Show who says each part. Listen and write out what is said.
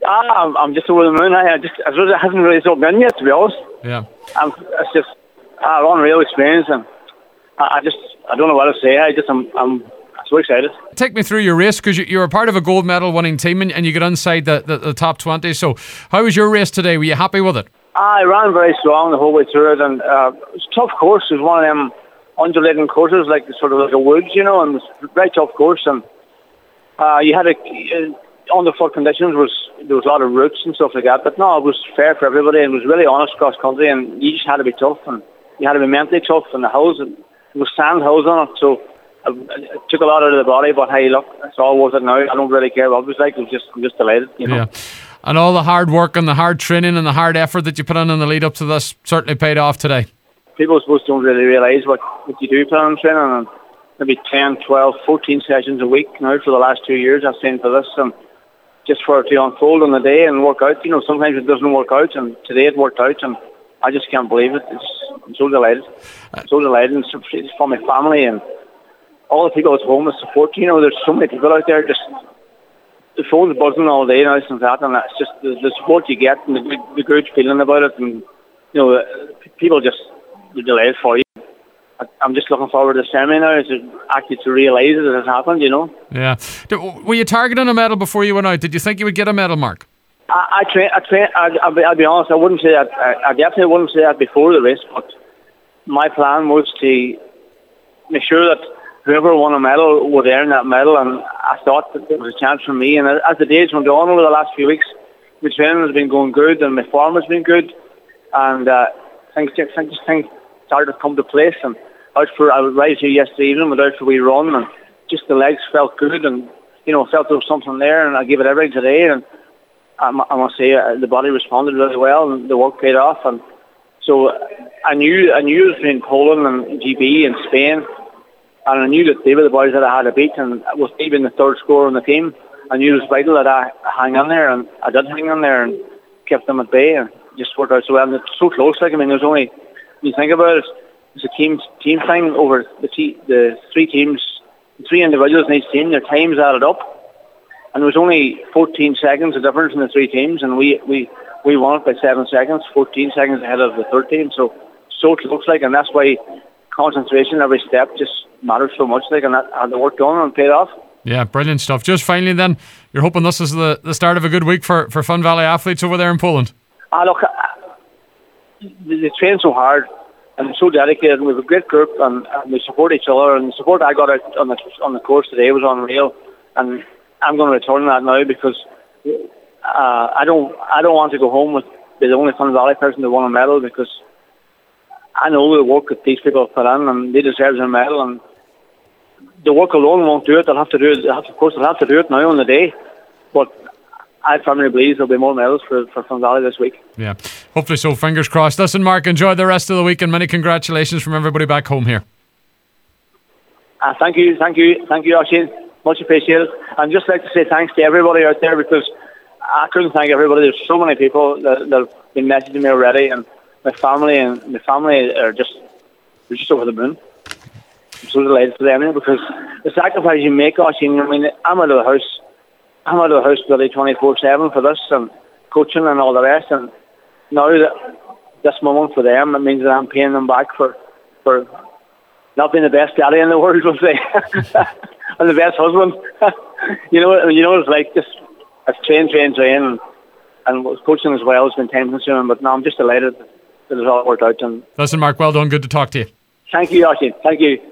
Speaker 1: I'm just over the moon. I suppose it hasn't really sunk in yet, to be honest.
Speaker 2: Yeah.
Speaker 1: It's just an unreal experience, and I don't know what to say. I'm so excited.
Speaker 2: Take me through your race, because you were part of a gold medal winning team and you got inside the top 20. So how was your race today? Were you happy with it?
Speaker 1: I ran very strong the whole way through it, and it was a tough course. It was one of them undulating courses, like sort of like a woods, and it was a very tough course. And you had underfoot conditions. There was a lot of roots and stuff like that. But no, it was fair for everybody, and it was really honest cross country. And you just had to be tough, and you had to be mentally tough. And the hills, there was sand hills on it, so it took a lot out of the body. But hey, look, it's all worth it now. I don't really care what it was like. I'm just delighted,
Speaker 2: Yeah. And all the hard work and the hard training and the hard effort that you put in the lead up to this certainly paid off today.
Speaker 1: People, I suppose, don't really realise what you do put on training, and maybe 10, 12, 14 sessions a week now for the last 2 years I've seen for this, and just for it to unfold on the day and work out. Sometimes it doesn't work out, and today it worked out, and I just can't believe it. I'm so delighted. I'm so delighted, and it's for my family and all the people at home, the support. There's so many people out there, just the phone's buzzing all day now since that, and that's just the support you get and the good feeling about it, and people just, they're delighted for you. I'm just looking forward to the ceremony now, to realise it has happened,
Speaker 2: Yeah. Were you targeting a medal before you went out? Did you think you would get a medal, Mark?
Speaker 1: I'll be honest, I wouldn't say that. I definitely wouldn't say that before the race, but my plan was to make sure that whoever won a medal would earn that medal, and I thought that there was a chance for me. And as the days went on over the last few weeks, my training has been going good, and my form has been good, and things started to come to place. And I was right here yesterday evening, went out for a wee run, and just the legs felt good, and felt there was something there, and I gave it everything today, and I must say the body responded really well, and the work paid off. And so I knew it was between Poland and GB and Spain, and I knew that they were the boys that I had to beat, and with me being the third scorer on the team, I knew it was vital that I hang on there, and I did hang on there and kept them at bay, and just worked out so well. And it's so close, there's only, when you think about it, it's a team thing over the three teams, the three individuals in each team. Their times added up, and there was only 14 seconds of difference in the three teams, and we won it by 7 seconds, 14 seconds ahead of the third team. So it looks like, and that's why concentration every step just matters so much. And that had the work done and paid off.
Speaker 2: Yeah, brilliant stuff. Just finally, then, you're hoping this is the start of a good week for Fun Valley athletes over there in Poland.
Speaker 1: Look, they train so hard, and they're so dedicated, and we have a great group, and we support each other, and the support I got out on the course today was unreal, and I'm going to return that now, because I don't want to go home with the only Fun Valley person that won a medal, because I know the work that these people have put in, and they deserve a medal, and the work alone won't do it. They'll have to do it. Of course, they'll have to do it now on the day, but I firmly believe there'll be more medals for Fun Valley this week.
Speaker 2: Yeah, hopefully so. Fingers crossed. Listen, Mark, enjoy the rest of the week, and many congratulations from everybody back home here.
Speaker 1: Thank you, Oisin. Much appreciated. And just like to say thanks to everybody out there, because I couldn't thank everybody. There's so many people that have been messaging me already, and my family are just over the moon. I'm so delighted for them, because the sacrifice you make, Oisin, I'm out of the house really 24/7 for this, and coaching and all the rest, and now that this moment for them, it means that I'm paying them back for not being the best daddy in the world, we'll say, and the best husband. you know what it's like, just it's train, and coaching as well has been time consuming, but now I'm just delighted that it's all worked out. And
Speaker 2: listen, Mark, well done, good to talk to you.
Speaker 1: Thank you, Oisin. Thank you.